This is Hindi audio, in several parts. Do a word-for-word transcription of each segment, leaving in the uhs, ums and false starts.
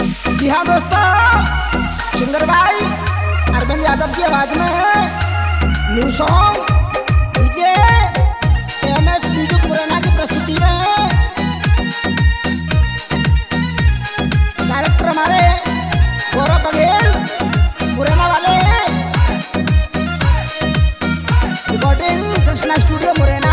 जी हाँ दोस्तों, सिंगर भाई अरविंद यादव की आवाज में है new song DJ M S music Morena की प्रस्तुति में डायरेक्टर हमारे गौरव बघेल मुरैना वाले, रिकॉर्डिंग कृष्णा स्टूडियो मुरैना।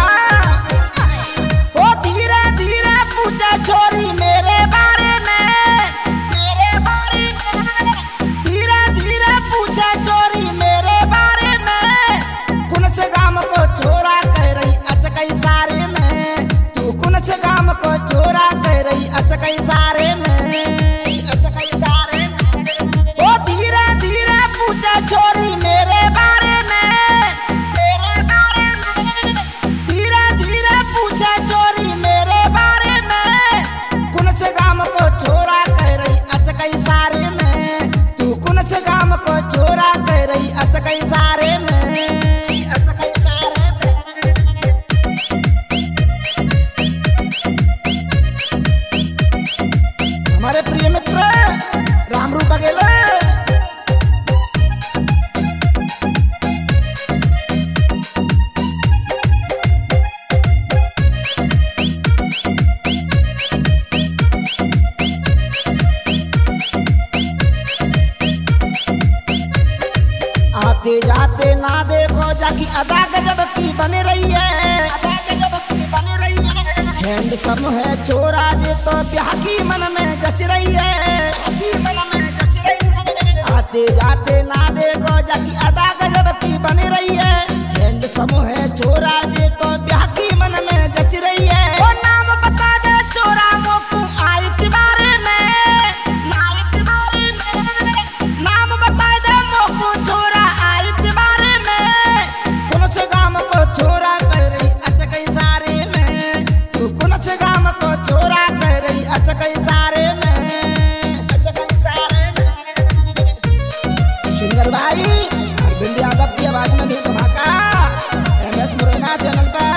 ओ धीरे धीरे पूछे छोरी मेरे बारे में, मेरे बारे में धीरे धीरे पूछे छोरी मेरे बारे में। कुन से गाम को छोरा कह रही अचकई सारे में, तू कुन से गाम को छोरा कह रही अचकई सारे में, अचकई सारे में। ओ धीरे धीरे पूछे छोरी मेरे बारे में, मेरे बारे में धीरे धीरे पूछे छोरी मेरे बारे में। कुन से गाम को छोरा कह रही अचकई सारे में, तू कुन से गाम को छोरा कह रही अचकई सारे में, अचकई सारे में। हमारे प्रिय मित्र रामरूप बघेल आते जाते ना देखो जाकी अदा गजब की बन रही है, अदा गजब की बन रही है। हैंडसम है छोरा जे तो ब्याह की मन में जच रही है, की मन में जच रही है। आते जाते ना देखो जाकी अदा गजब की बन रही है। हैंडसम है छोरा जे तो ब्याह की मन में जच रही है। ओ नाम बता दे छोरा मोकू आई बारे में, आई बारे में नाम बता दे मोकू छोरा आई बारे में। कुन से गाम को छोरा कह रही अचकई सारे में, तू कुन से गाम को छोरा कह रही अचकई सारे में, अचकई सारे में। सिंगर भाई अरविंद यादव की आवाज में नहीं धमाका एम एस मुरैना चैनल पर।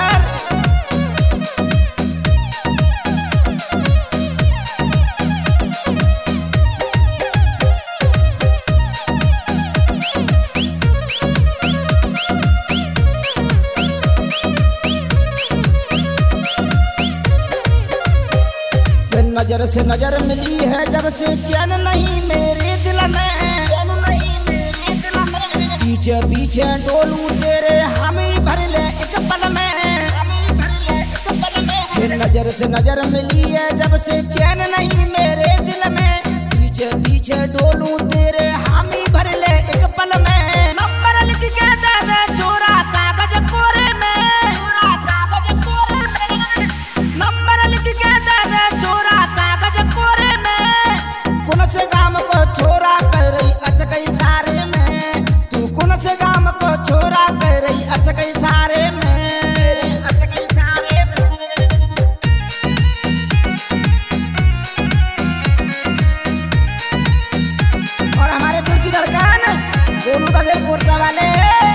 नजर से नजर मिली है जब से चैन नहीं मेरे दिल में, चैन नहीं मेरे दिल में। पीछे पीछे डोलू तेरे हम ही भर ले एक पल में, हम ही भर ले एक पल में। नजर से नजर मिली है जब से चैन नहीं मेरे दिल में। पीछे पीछे डोलू तेरे हम ही भर ले एक पल में। नंबर लिख के दे दे छोरा कागज कोरे में, छोरा कागज कोरे में। नंबर लिख के दे दे छोरा कागज कोरे में। कुन से गाम को छोरा कह रही अचकई सारे में, तू कुन से गाम को छोरा कह रही अचकई सारे में, अचकई सारे में। और हमारे दिल की धड़कन गोलू बघेल कोरसा वाले,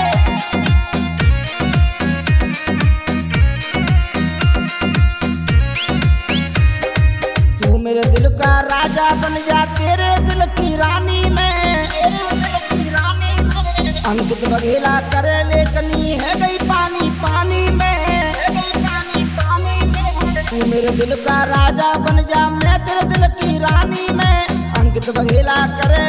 तू मेरे दिल का राजा बन जा तेरे दिल की रानी में, तेरे दिल की रानी में। अंकित बघेला करे लेकनी है गई पानी पानी में, है गई पानी पानी में। तू मेरे दिल का राजा बन जा मैं तेरे दिल की रानी में। अंकित बघेला करे